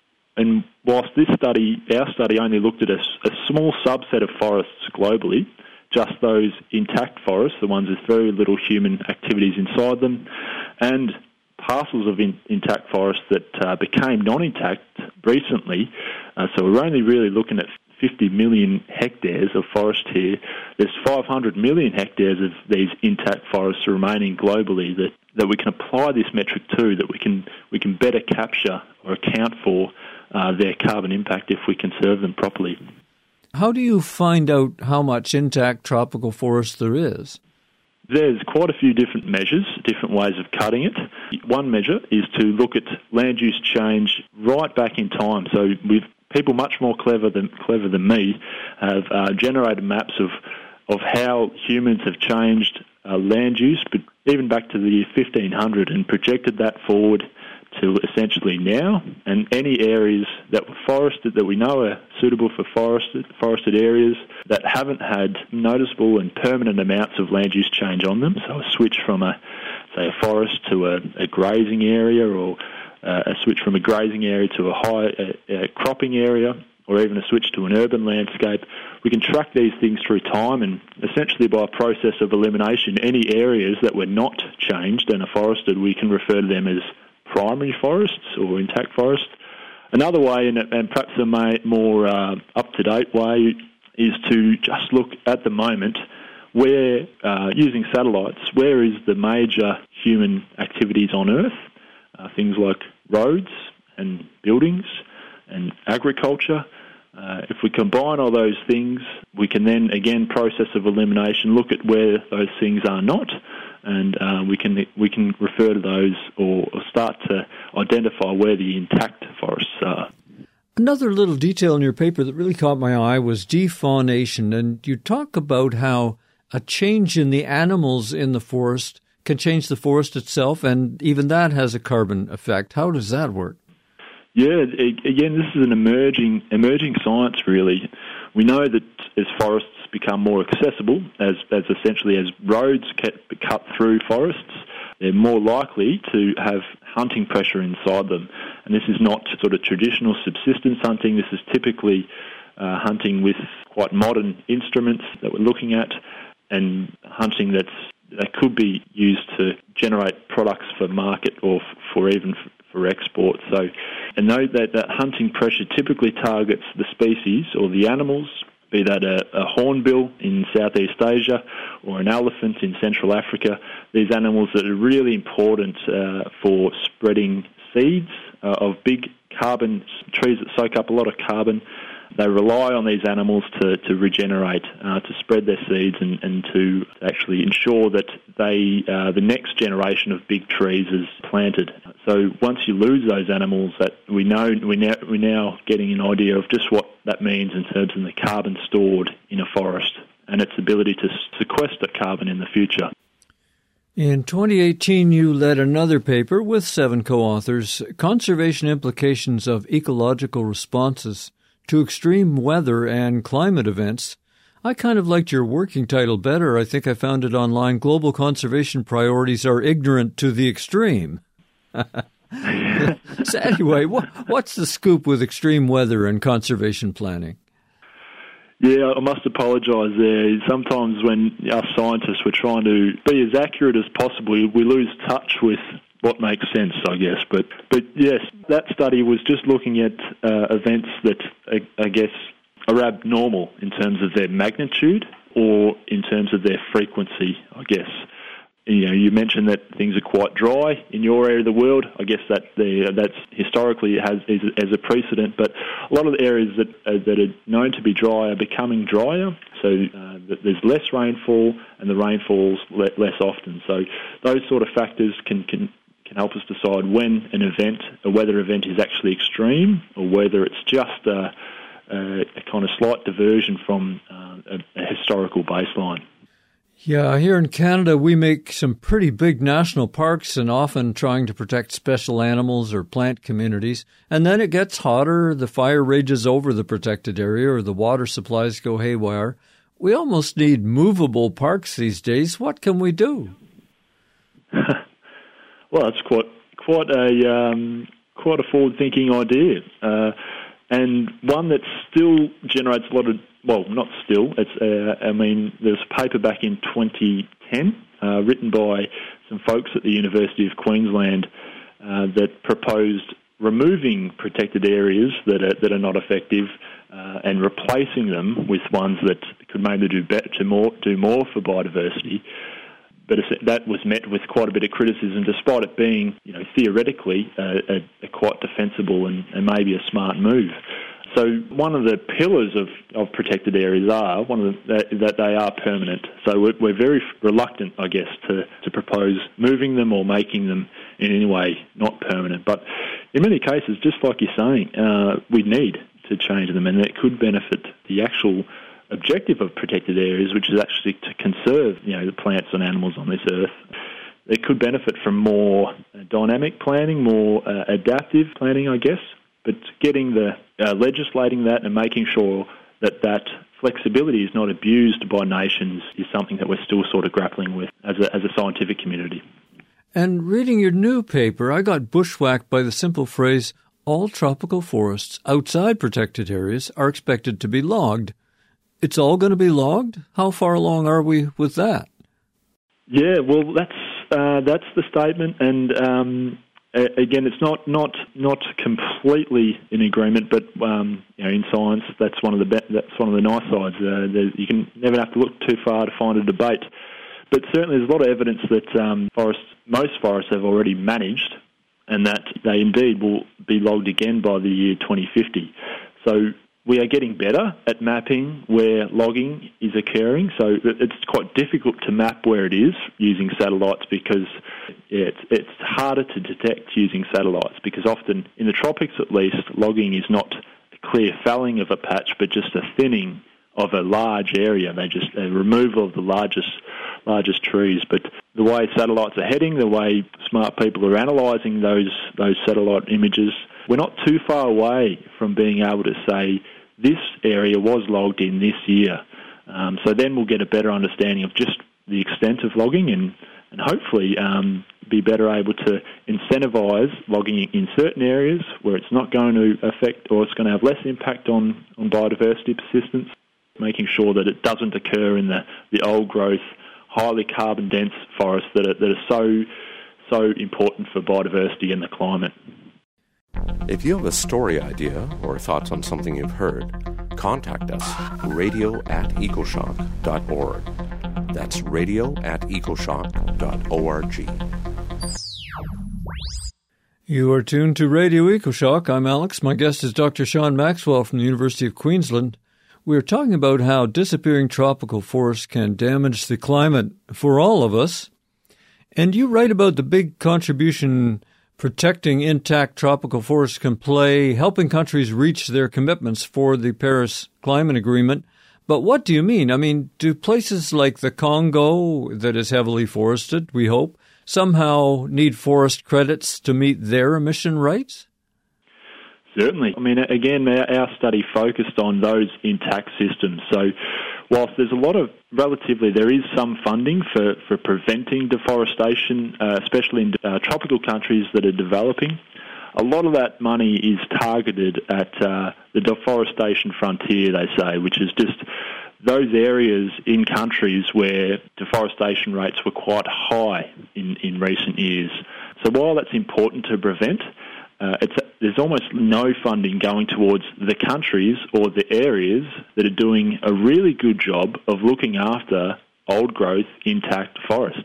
And whilst this study, our study only looked at a, a small subset of forests globally, just those intact forests, the ones with very little human activities inside them, and parcels of in, intact forests that uh, became non-intact recently. Uh, so we're only really looking at fifty million hectares of forest here. There's five hundred million hectares of these intact forests remaining globally that, that we can apply this metric to, that we can we can better capture or account for uh, their carbon impact if we conserve them properly. How do you find out how much intact tropical forest there is? There's quite a few different measures, different ways of cutting it. One measure is to look at land use change right back in time. So we've people much more clever than clever than me have uh, generated maps of of how humans have changed uh, land use, but even back to the year fifteen hundred, and projected that forward to essentially now. And any areas that were forested, that we know are suitable for forested forested areas, that haven't had noticeable and permanent amounts of land use change on them. So a switch from a say a forest to a, a grazing area, or Uh, a switch from a grazing area to a high uh, uh, cropping area, or even a switch to an urban landscape. We can track these things through time, and essentially by a process of elimination, any areas that were not changed and are forested, we can refer to them as primary forests or intact forests. Another way, and, and perhaps a more uh, up-to-date way, is to just look at the moment where, uh, using satellites, where is the major human activities on Earth, uh, things like roads and buildings and agriculture. Uh, if we combine all those things, we can then, again, process of elimination, look at where those things are not, and uh, we can we can refer to those or, or start to identify where the intact forests are. Another little detail in your paper that really caught my eye was defaunation, and you talk about how a change in the animals in the forest can change the forest itself, and even that has a carbon effect. How does that work? Yeah, again, this is an emerging emerging science, really. We know that as forests become more accessible, as, as essentially as roads get cut through forests, they're more likely to have hunting pressure inside them. And this is not sort of traditional subsistence hunting. This is typically uh, hunting with quite modern instruments that we're looking at, and hunting that's that could be used to generate products for market or f- for even f- for export. So, and note that, that hunting pressure typically targets the species or the animals, be that a, a hornbill in Southeast Asia or an elephant in Central Africa. These animals that are really important uh, for spreading seeds uh, of big carbon trees that soak up a lot of carbon, they rely on these animals to, to regenerate, uh, to spread their seeds and, and to actually ensure that they uh, the next generation of big trees is planted. So once you lose those animals, that we know we now we're now getting an idea of just what that means in terms of the carbon stored in a forest and its ability to sequester carbon in the future. In twenty eighteen, you led another paper with seven co-authors, Conservation Implications of Ecological Responses to Extreme Weather and Climate Events. I kind of liked your working title better. I think I found it online. Global Conservation Priorities Are Ignorant to the Extreme. So anyway, what, what's the scoop with extreme weather and conservation planning? Yeah, I must apologise there. Sometimes when us scientists were trying to be as accurate as possible, we lose touch with what makes sense, I guess. But but yes, that study was just looking at uh, events that, I, I guess, are abnormal in terms of their magnitude or in terms of their frequency, I guess. You know, you mentioned that things are quite dry in your area of the world. I guess that the, that's historically has is, as a precedent, but a lot of the areas that uh, that are known to be dry are becoming drier. So uh, there's less rainfall, and the rainfall's le- less often. So those sort of factors can can can help us decide when an event, a weather event, is actually extreme, or whether it's just a, a, a kind of slight diversion from uh, a, a historical baseline. Yeah, here in Canada, we make some pretty big national parks and often trying to protect special animals or plant communities. And then it gets hotter, the fire rages over the protected area, or the water supplies go haywire. We almost need movable parks these days. What can we do? Well, it's quite quite a um, quite a forward-thinking idea, uh, and one that still generates a lot of. Well, not still. It's. Uh, I mean, there's a paper back in twenty ten uh, written by some folks at the University of Queensland uh, that proposed removing protected areas that are that are not effective uh, and replacing them with ones that could maybe do better, to more do more for biodiversity. But that was met with quite a bit of criticism, despite it being, you know, theoretically uh, a, a quite defensible and, and maybe a smart move. So one of the pillars of, of protected areas are one of the, that, that they are permanent. So we're, we're very reluctant, I guess, to, to propose moving them or making them in any way not permanent. But in many cases, just like you're saying, uh, we need to change them, and it could benefit the actual objective of protected areas, which is actually to conserve, you know, the plants and animals on this earth. It could benefit from more dynamic planning, more uh, adaptive planning, I guess. But getting the uh, legislating that and making sure that that flexibility is not abused by nations is something that we're still sort of grappling with as a, as a scientific community. And reading your new paper, I got bushwhacked by the simple phrase, all tropical forests outside protected areas are expected to be logged. It's all going to be logged? How far along are we with that? Yeah, well, that's uh, that's the statement, and um, again, it's not, not not completely in agreement, but um, you know, in science, that's one of the be- that's one of the nice sides. Uh, you can never have to look too far to find a debate. But certainly, there's a lot of evidence that um, forests, most forests, have already managed, and that they indeed will be logged again by the year twenty fifty. So we are getting better at mapping where logging is occurring. So it's quite difficult to map where it is using satellites because yeah, it's, it's harder to detect using satellites, because often, in the tropics at least, logging is not a clear felling of a patch, but just a thinning of a large area. They just a removal of the largest largest trees. But the way satellites are heading, the way smart people are analysing those those satellite images, we're not too far away from being able to say this area was logged in this year. Um, so then we'll get a better understanding of just the extent of logging, and, and hopefully um, be better able to incentivise logging in certain areas where it's not going to affect, or it's going to have less impact on, on biodiversity persistence, making sure that it doesn't occur in the, the old growth, highly carbon dense forests that are, that are so, so important for biodiversity and the climate. If you have a story idea or thoughts on something you've heard, contact us, radio at ecoshock dot org. That's radio at ecoshock dot org. You are tuned to Radio EcoShock. I'm Alex. My guest is Doctor Sean Maxwell from the University of Queensland. We're talking about how disappearing tropical forests can damage the climate for all of us. And you write about the big contribution protecting intact tropical forests can play, helping countries reach their commitments for the Paris Climate Agreement. But what do you mean? I mean, do places like the Congo, that is heavily forested, we hope, somehow need forest credits to meet their emission rights? Certainly. I mean, again, our study focused on those intact systems. So whilst there's a lot of, relatively, there is some funding for, for preventing deforestation, uh, especially in uh, tropical countries that are developing, a lot of that money is targeted at uh, the deforestation frontier, they say, which is just those areas in countries where deforestation rates were quite high in, in recent years. So while that's important to prevent, uh, it's, there's almost no funding going towards the countries or the areas that are doing a really good job of looking after old-growth, intact forests.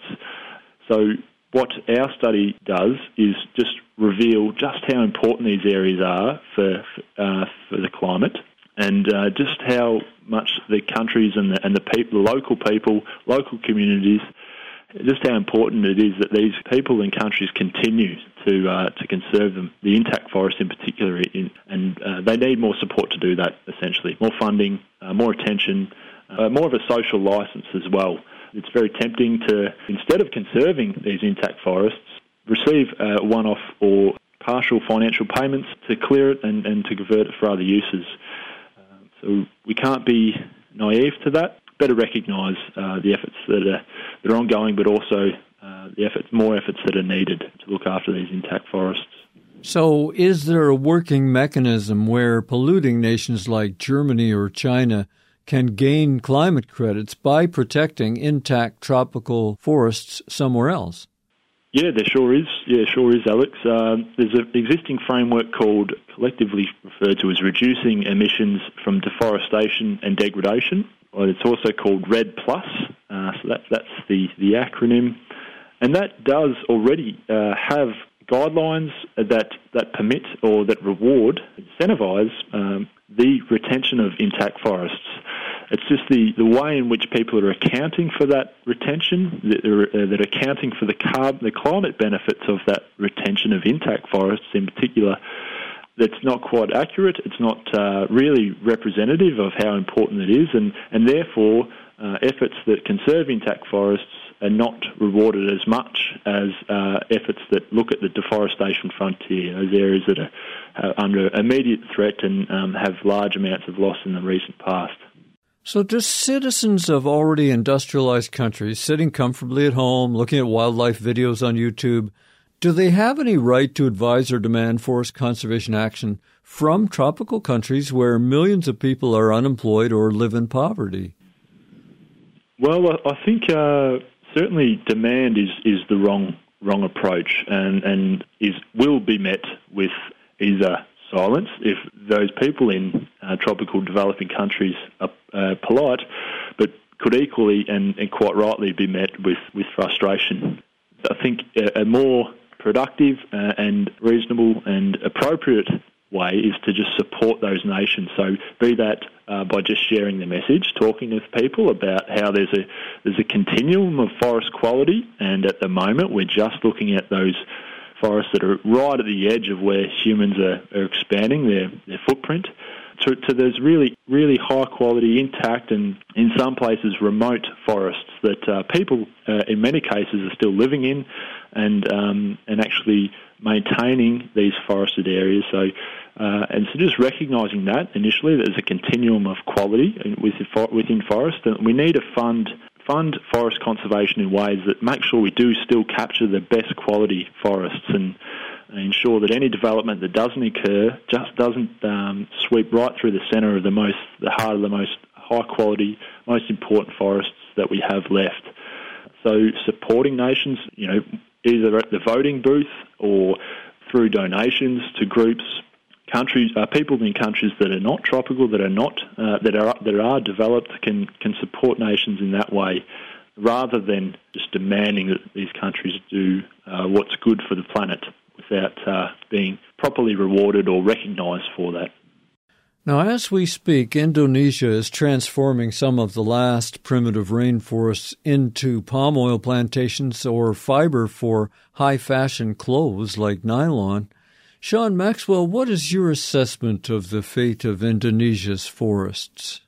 So what our study does is just reveal just how important these areas are for uh, for the climate, and uh, just how much the countries and the, and the people, the local people, local communities, just how important it is that these people and countries continue to uh, to conserve them, the intact forest in particular, in, and uh, they need more support to do that, essentially. More funding, uh, more attention, uh, more of a social licence as well. It's very tempting to, instead of conserving these intact forests, receive uh, one-off or partial financial payments to clear it and, and to convert it for other uses. Uh, so we can't be naive to that. Better recognise uh, the efforts that are, that are ongoing, but also uh, the efforts, more efforts that are needed to look after these intact forests. So is there a working mechanism where polluting nations like Germany or China can gain climate credits by protecting intact tropical forests somewhere else? Yeah, there sure is. Yeah, sure is, Alex. Uh, there's an existing framework called, collectively referred to as Reducing Emissions from Deforestation and Degradation. Or it's also called REDD plus. Uh, so that, that's the, the acronym. And that does already uh, have guidelines that, that permit or that reward, incentivise um, the retention of intact forests. It's just the, the way in which people are accounting for that retention, that are, uh, that are accounting for the carb, the climate benefits of that retention of intact forests in particular, that's not quite accurate. It's not uh, really representative of how important it is, and, and therefore uh, efforts that conserve intact forests are not rewarded as much as uh, efforts that look at the deforestation frontier, those areas that are uh, under immediate threat and um, have large amounts of loss in the recent past. So do citizens of already industrialized countries sitting comfortably at home, looking at wildlife videos on YouTube, do they have any right to advise or demand forest conservation action from tropical countries where millions of people are unemployed or live in poverty? Well, I think uh, certainly demand is, is the wrong wrong approach, and, and is will be met with either silence if those people in uh, tropical developing countries are uh, polite, but could equally and, and quite rightly be met with, with frustration. I think a, a more productive uh, and reasonable and appropriate way is to just support those nations. So be that uh, by just sharing the message, talking with people about how there's a there's a continuum of forest quality, and at the moment we're just looking at those forests that are right at the edge of where humans are, are expanding their, their footprint, to, to those really, really high quality, intact and in some places remote forests that uh, people uh, in many cases are still living in and um, and actually maintaining these forested areas. So uh, and so just recognising that initially that there's a continuum of quality within forest, and we need to fund fund forest conservation in ways that make sure we do still capture the best quality forests and ensure that any development that doesn't occur just doesn't um, sweep right through the centre of the most, the heart of the most high quality, most important forests that we have left. So supporting nations, you know, either at the voting booth or through donations to groups, countries, uh, people in countries that are not tropical, that are not uh, that are that are developed, can can support nations in that way, rather than just demanding that these countries do uh, what's good for the planet with without uh, being properly rewarded or recognised for that. Now, as we speak, Indonesia is transforming some of the last primitive rainforests into palm oil plantations or fiber for high-fashion clothes like nylon. Sean Maxwell, what is your assessment of the fate of Indonesia's forests?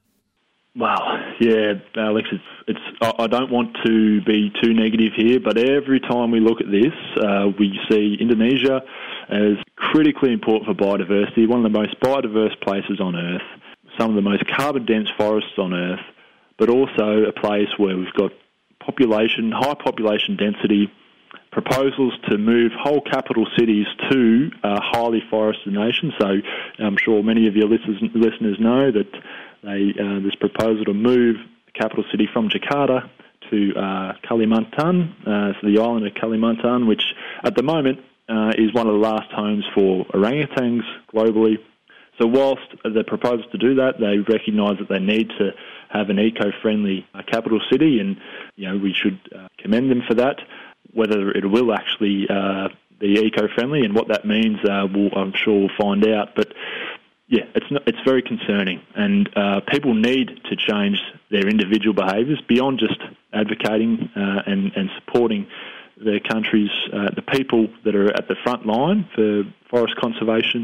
Well, yeah, Alex, it's, it's, I don't want to be too negative here, but every time we look at this, uh, we see Indonesia as critically important for biodiversity, one of the most biodiverse places on Earth, some of the most carbon-dense forests on Earth, but also a place where we've got population, high population density, proposals to move whole capital cities to a highly forested nation. So I'm sure many of your listeners know that they, uh, this proposal to move the capital city from Jakarta to uh, Kalimantan, uh, so the island of Kalimantan, which at the moment uh, is one of the last homes for orangutans globally. So whilst the proposals to do that, they recognise that they need to have an eco-friendly uh, capital city, and you know we should uh, commend them for that. Whether it will actually uh, be eco-friendly and what that means, uh, we'll, I'm sure we'll find out. But yeah, it's not, it's very concerning, and uh, people need to change their individual behaviours beyond just advocating uh, and, and supporting their countries, uh, the people that are at the front line for forest conservation.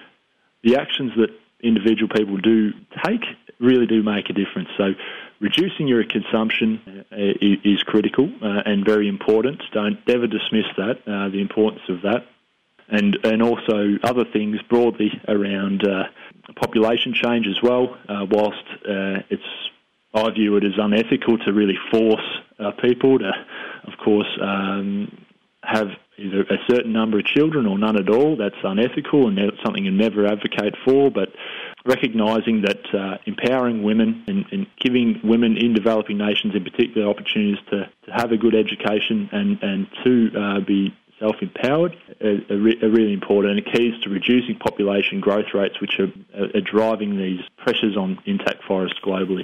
The actions that individual people do take really do make a difference. So reducing your consumption uh, is critical uh, and very important. Don't ever dismiss that, uh, the importance of that. And and also other things broadly around uh, population change as well, uh, whilst uh, it's, I view it as unethical to really force uh, people to, of course, um, have either a certain number of children or none at all. That's unethical and that's something you never advocate for, but recognising that uh, empowering women and, and giving women in developing nations in particular opportunities to, to have a good education and, and to uh, be self-empowered are, are, re- are really important, and the keys to reducing population growth rates, which are, are driving these pressures on intact forests globally.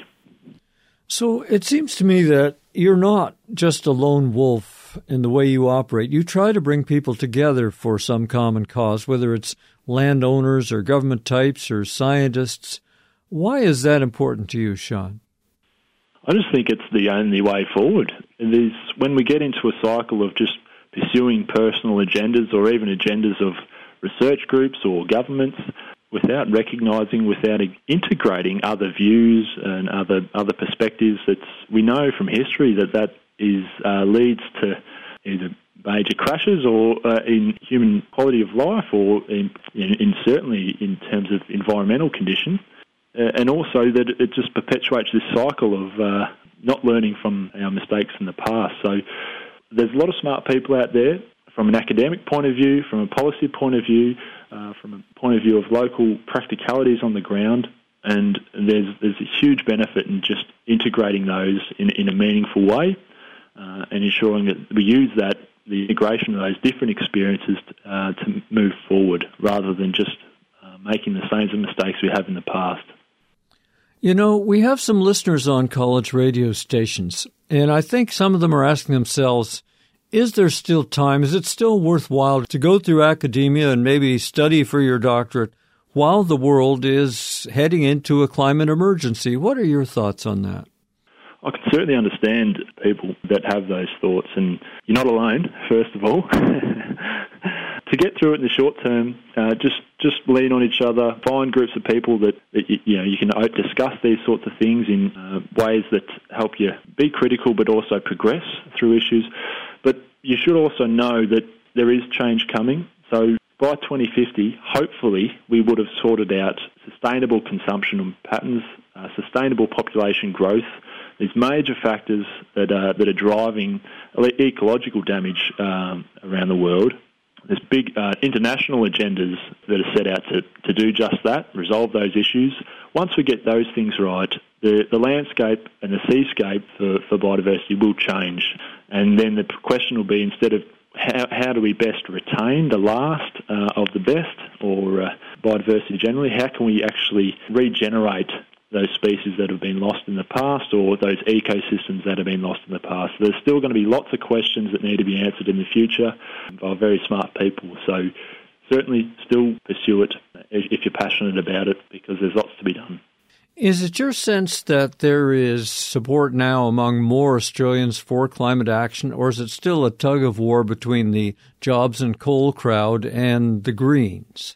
So it seems to me that you're not just a lone wolf in the way you operate. You try to bring people together for some common cause, whether it's landowners or government types or scientists. Why is that important to you, Sean? I just think it's the only way forward. There's, when we get into a cycle of just pursuing personal agendas or even agendas of research groups or governments, without recognising, without integrating other views and other other perspectives, it's, we know from history that that is uh, leads to either major crashes or uh, in human quality of life, or in, in, in certainly in terms of environmental conditions, uh, and also that it just perpetuates this cycle of uh, not learning from our mistakes in the past. So there's a lot of smart people out there from an academic point of view, from a policy point of view, uh, from a point of view of local practicalities on the ground, and there's there's a huge benefit in just integrating those in, in a meaningful way uh, and ensuring that we use that, the integration of those different experiences uh, to move forward rather than just uh, making the same mistakes we have in the past. You know, we have some listeners on college radio stations, and I think some of them are asking themselves, is there still time? Is it still worthwhile to go through academia and maybe study for your doctorate while the world is heading into a climate emergency? What are your thoughts on that? I can certainly understand people that have those thoughts, and you're not alone, first of all. To get through it in the short term, uh, just just lean on each other, find groups of people that, that you, you know you can discuss these sorts of things in uh, ways that help you be critical but also progress through issues. But you should also know that there is change coming. So by twenty fifty, hopefully, we would have sorted out sustainable consumption patterns, uh, sustainable population growth. There's major factors that are, that are driving ecological damage um, around the world. There's big uh, international agendas that are set out to, to do just that, resolve those issues. Once we get those things right, the, the landscape and the seascape for, for biodiversity will change. And then the question will be, instead of how, how do we best retain the last uh, of the best, or uh, biodiversity generally, how can we actually regenerate those species that have been lost in the past or those ecosystems that have been lost in the past. There's still going to be lots of questions that need to be answered in the future by very smart people. So certainly still pursue it if you're passionate about it, because there's lots to be done. Is it your sense that there is support now among more Australians for climate action, or is it still a tug-of-war between the jobs and coal crowd and the Greens?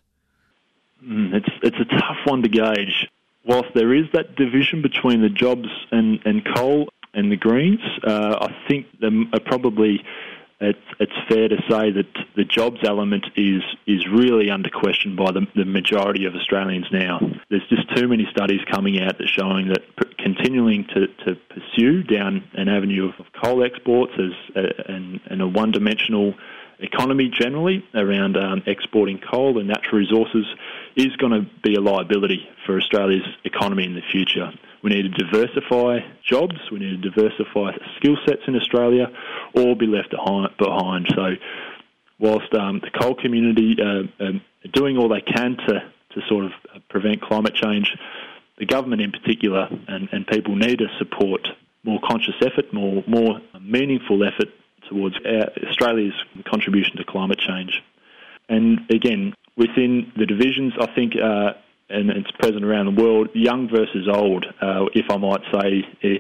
Mm, it's it's a tough one to gauge. Whilst there is that division between the jobs and, and coal and the Greens, uh, I think there are probably it's, it's fair to say that the jobs element is is really under question by the, the majority of Australians now. There's just too many studies coming out that showing that p- continuing to, to pursue down an avenue of coal exports as a, and, and a one-dimensional economy generally around um, exporting coal and natural resources is going to be a liability for Australia's economy in the future. We need to diversify jobs, we need to diversify skill sets in Australia, or be left behind. So whilst um, the coal community uh, are doing all they can to, to sort of prevent climate change, the government in particular and, and people need to support more conscious effort, more, more meaningful effort towards our, Australia's contribution to climate change. And again, within the divisions, I think, uh, and it's present around the world, young versus old, uh, if I might say,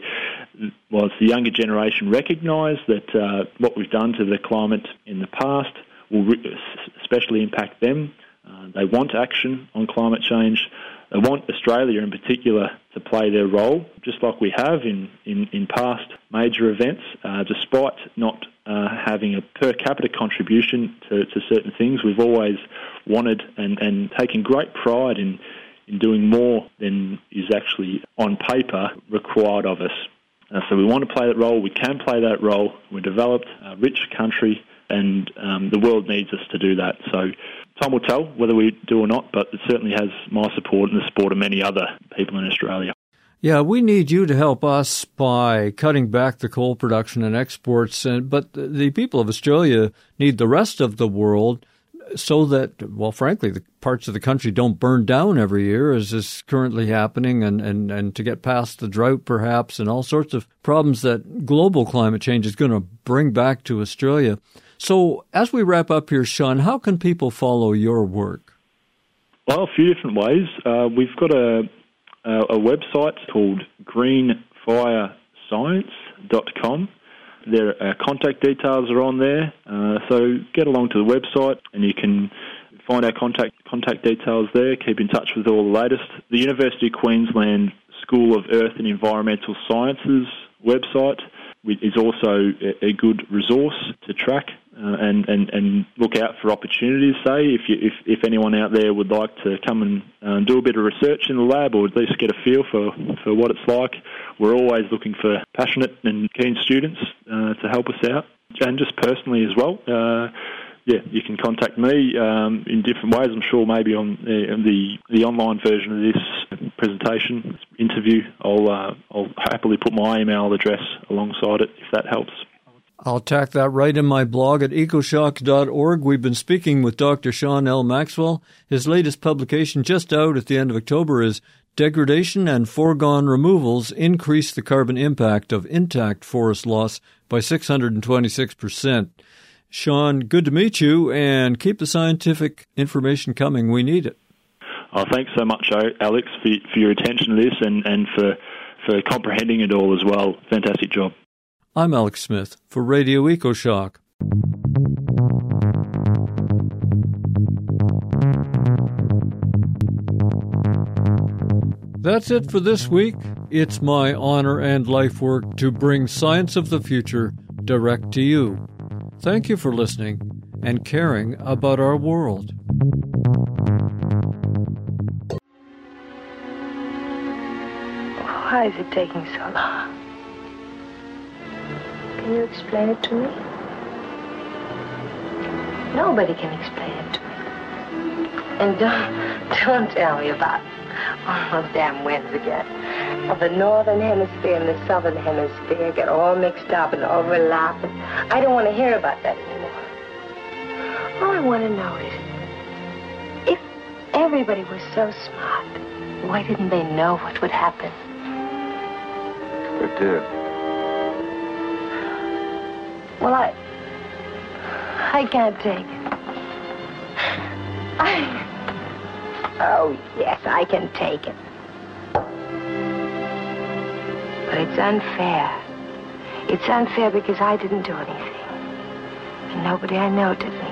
uh, whilst the younger generation recognise that uh, what we've done to the climate in the past will re- especially impact them. Uh, they want action on climate change. They want Australia in particular to play their role, just like we have in, in, in past major events, uh, despite not uh, having a per capita contribution to, to certain things. We've always wanted and, and taken great pride in, in doing more than is actually on paper required of us. Uh, so we want to play that role. We can play that role. We're a developed, uh, rich country, and um, the world needs us to do that. So time will tell whether we do or not, but it certainly has my support and the support of many other people in Australia. Yeah, we need you to help us by cutting back the coal production and exports, and, but the people of Australia need the rest of the world so that, well, frankly, the parts of the country don't burn down every year, as is currently happening, and, and, and to get past the drought, perhaps, and all sorts of problems that global climate change is going to bring back to Australia. So as we wrap up here, Sean, how can people follow your work? Well, a few different ways. Uh, we've got a, a, a website called green fire science dot com. Their uh, contact details are on there, uh, so get along to the website and you can find our contact contact details there, keep in touch with all the latest. The University of Queensland School of Earth and Environmental Sciences website is also a good resource to track uh, and, and, and look out for opportunities, say, if, you, if if anyone out there would like to come and uh, do a bit of research in the lab or at least get a feel for, for what it's like. We're always looking for passionate and keen students uh, to help us out. And just personally as well, uh, yeah, you can contact me um, in different ways. I'm sure maybe on the the, the online version of this presentation, interview, I'll uh, I'll happily put my email address alongside it if that helps. I'll tack that right in my blog at ecoshock dot org. We've been speaking with Doctor Sean L. Maxwell. His latest publication, just out at the end of October, is Degradation and Foregone Removals Increase the Carbon Impact of Intact Forest Loss by six hundred twenty-six percent. Sean, good to meet you, and keep the scientific information coming. We need it. Oh, thanks so much, Alex, for, for your attention to this and, and for, for comprehending it all as well. Fantastic job. I'm Alex Smith for Radio EcoShock. That's it for this week. It's my honor and life work to bring science of the future direct to you. Thank you for listening and caring about our world. Why is it taking so long? Can you explain it to me? Nobody can explain it to me. And don't, don't tell me about all those damn winds again. Of the northern hemisphere and the southern hemisphere get all mixed up and overlap. And I don't want to hear about that anymore. All I want to know is, if everybody was so smart, Why didn't they know what would happen? They did. Well, I... I can't take it. I... Oh, yes, I can take it. But it's unfair. It's unfair because I didn't do anything. And nobody I know did anything.